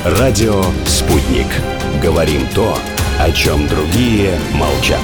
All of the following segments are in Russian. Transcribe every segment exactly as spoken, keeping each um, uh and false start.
Радио «Спутник». Говорим то, о чем другие молчат.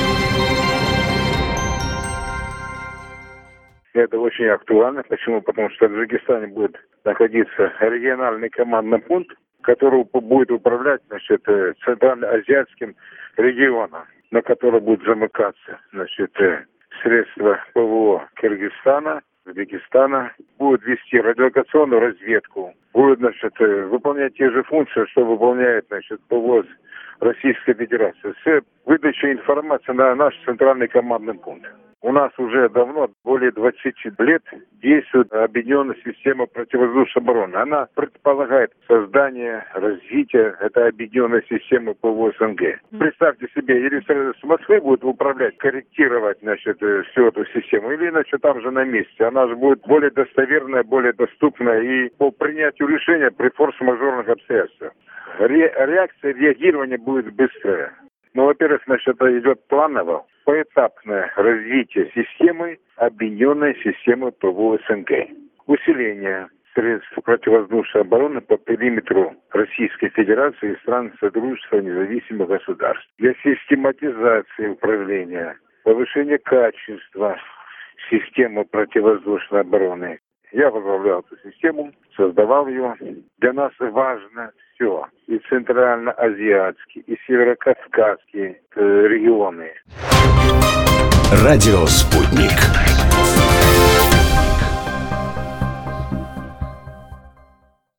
Это очень актуально. Почему? Потому что в Таджикистане будет находиться региональный командный пункт, который будет управлять, значит, центральноазиатским регионом, на который будет замыкаться, значит, средства ПВО Кыргызстана, Узбекистана, будет вести радиолокационную разведку, будет, значит, выполнять те же функции, что выполняет, значит, ПВО Российской Федерации, с выдачей информации на наш центральный командный пункт. У нас уже давно, более двадцати лет, действует объединенная система противовоздушной обороны. Она предполагает создание, развитие этой объединенной системы ПВО СНГ. Представьте себе, или с Москвы будет управлять, корректировать, значит, всю эту систему, или иначе там же на месте. Она же будет более достоверная, более доступная и по принятию решения при форс-мажорных обстоятельствах. Ре- реакция, реагирование будет быстрое. Ну, во-первых, значит, это идет планово, поэтапное развитие системы, объединенной системы ПВО СНГ. Усиление средств противовоздушной обороны по периметру Российской Федерации и стран Содружества независимых государств. Для систематизации управления, повышения качества системы противовоздушной обороны. Я возглавлял эту систему, создавал ее. Для нас важно все. И центральноазиатские, и северокавказские э, регионы. Радио «Спутник».